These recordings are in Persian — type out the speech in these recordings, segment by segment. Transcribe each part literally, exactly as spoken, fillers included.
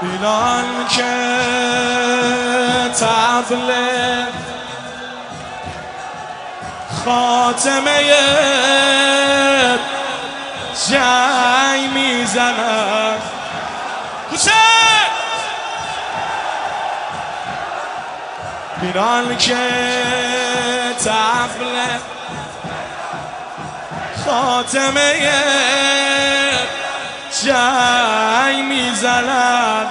اینان که طبل خاتمه جنگ میزنن. حسین اینان که طبل خاتمه جنگ میزنن،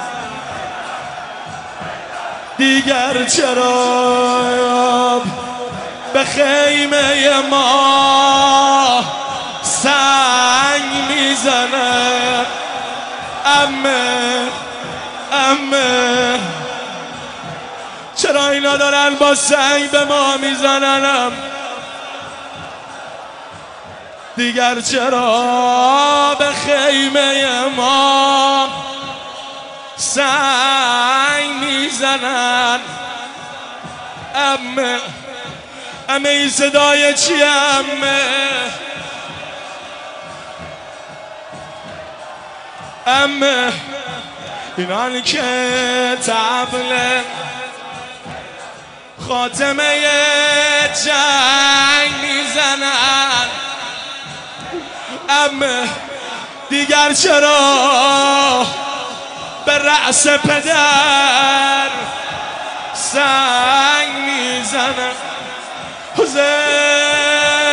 دیگر چرا به خیمه ما سنگ میزنن؟ امه امه چرا اینا دارن با سنگ به ما میزننم؟ دیگر چرا به خیمه ما سنگ میزنن؟ امه امه این صدای چیه؟ امه امه اینان که طبل خاتمه جنگ میزنن، امه دیگر چرا به رأس پدر سنگ میزنن؟ حسین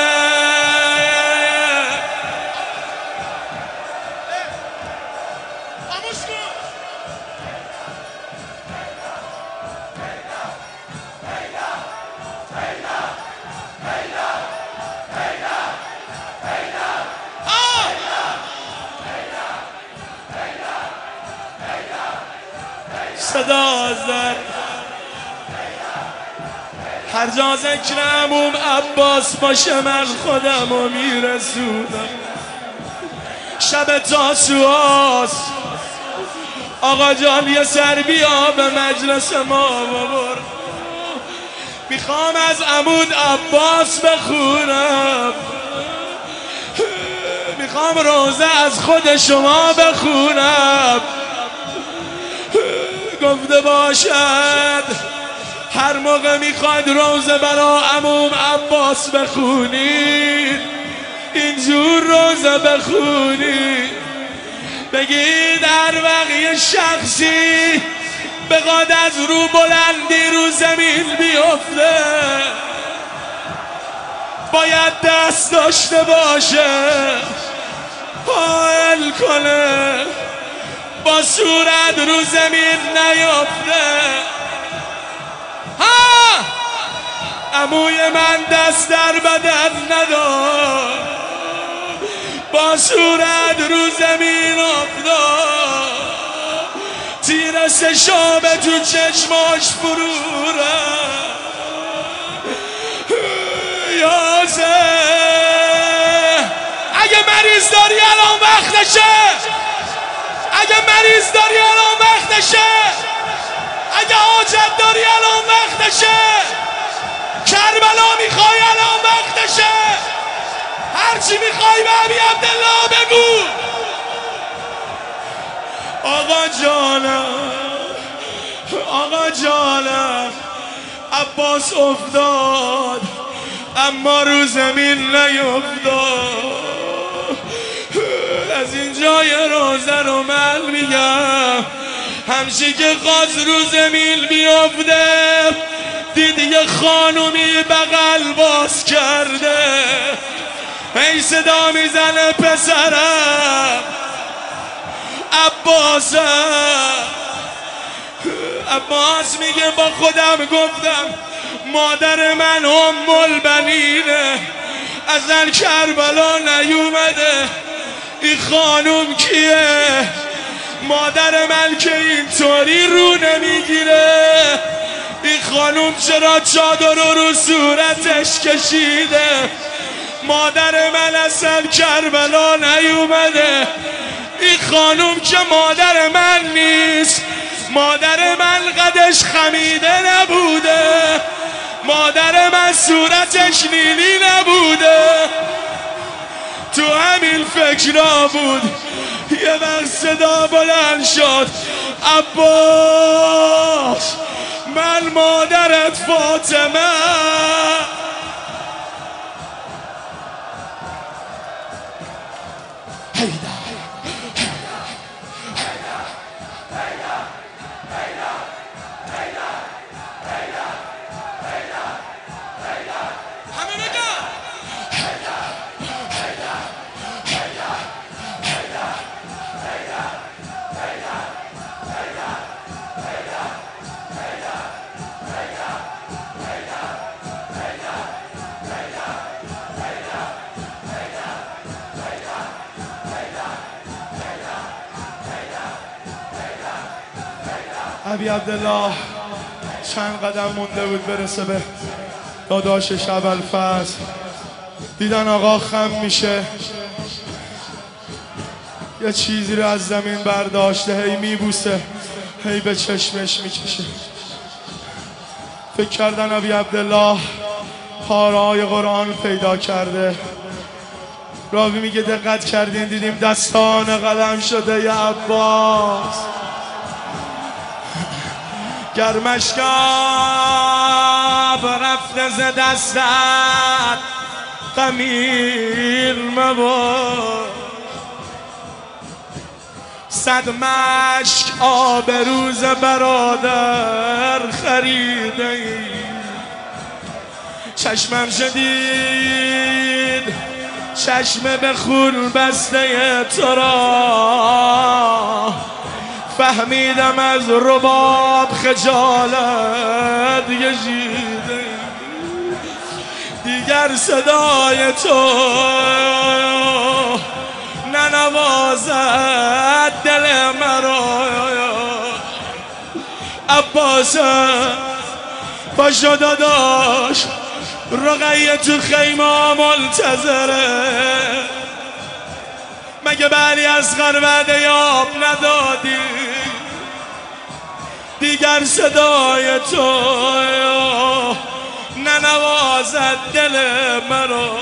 صدا زد هر جا ذکر عموم عباس باشه من خودم رو میرسونم. شب تاسوعاست آقا جان یه سر بیا به مجلس ما ببر، میخوام از عمود عباس بخونم، میخوام روزه از خود شما بخونم. گفته باشد هر موقع میخواید روزه برا عموم عباس بخونید اینجور روزه بخونید، بگید هر وقت یه شخصی بخواد از رو بلندی رو زمین بیفته باید دست داشته باشه حائل کنه با صورت رو زمین نیفته. ها عموی من دست در بدن ندار با صورت رو زمین افتاد، تیر سشابه تو چشماش فرو رفت. یازه اگه مریض داری الان وقتشه، اگه مریض داری الان وقتشه، اگه حاجت داری الان وقتشه، کربلا میخوای الان وقتشه، هرچی میخوای به ابی عبدالله بگو. آقا جانم آقا جانم عباس افتاد اما رو زمین نیفتاد. از این جای روزه رو من میگم همچی که خواست رو زمین بیفته دید یه خانومی بغل باز کرده، ای صدا میزنه پسرم عباسم. عباس میگه با خودم گفتم مادر من ام البنینه ازن کربلا نیومده، این خانوم کیه؟ مادر من که اینطوری رو نمیگیره، این خانوم چرا چادر رو رو صورتش کشیده؟ مادر من اصلا کربلا نیومده، این خانوم که مادر من نیست، مادر من قدش خمیده نبوده، مادر من صورتش نیلی نبوده. تو همین فکرها بود. یه وقت صدا بلند شد عباس من مادرت فاطمه. ابی عبدالله چند قدم مونده بود برسه به داداشش ابوالفضل. دیدن آقا خم میشه، یه چیزی رو از زمین برداشته، هی میبوسه، هی به چشمش میکشه. فکر کردن ابی عبدالله پاره‌های قرآن پیدا کرده. راوی میگه دقت کردین دیدیم دستان قلم شده یا عباس. گرمشگاه رفته ز دستت قمیر مباد. صد مشک آب روز برادر خریده ای. چشمم شدید چشم به خون بسته تو را. فهمیدم از رباب خجالت کشیده. دیگر صدای تو ننوازد دل مرا. عباس پاشو داداش رقیه تو خیمه منتظره. مگه بلی از وعده یاب ندادی؟ دیگر صدای تو ننوازد دل مرا.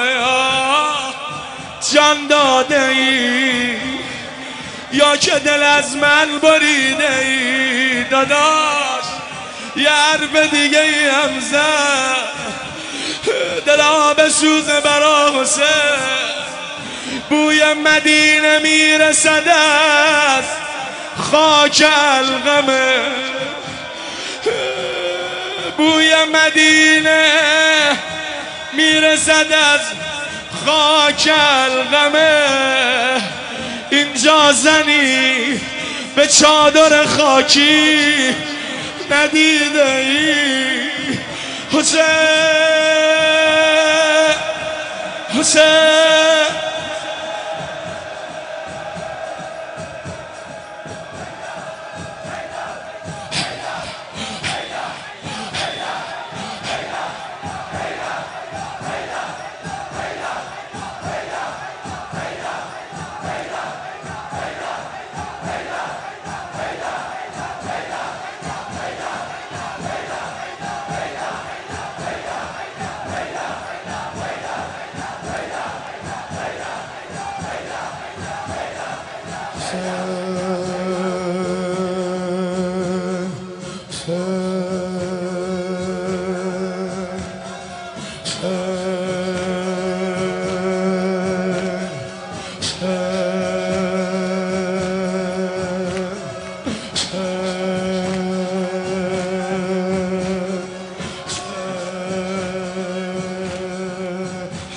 جان داده ای یا که دل از من بریده ای؟ داداش یه حرف دیگه ای هم زد. دلا به سوز برا حسین. بوی مدینه میرسد از خاک القمه. بوی مدینه میرسد از خاک القمه. اینجا زنی به چادر خاکی ندیده ای؟ حسین حسین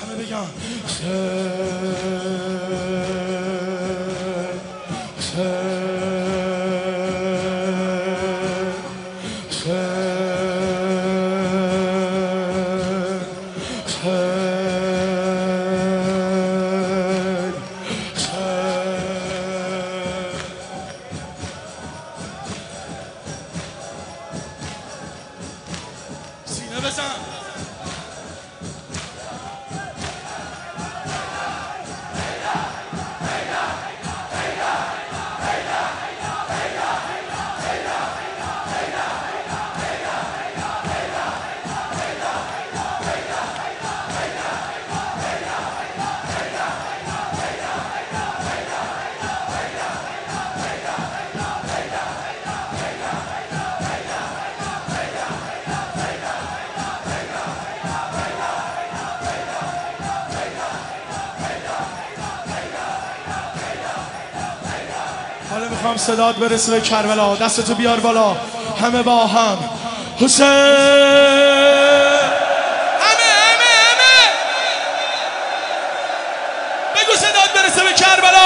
her میخوام صدات برسه به کربلا. دستتو بیار بالا همه با هم. حسین همه همه همه بگو صدات برسه به کربلا.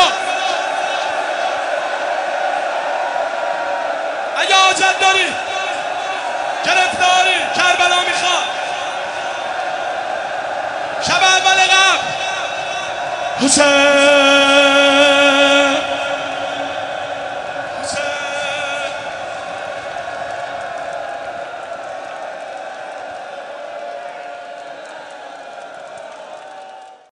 اگه حاجت داری گرفتاری کربلا میخواد. شب اول قبل حسین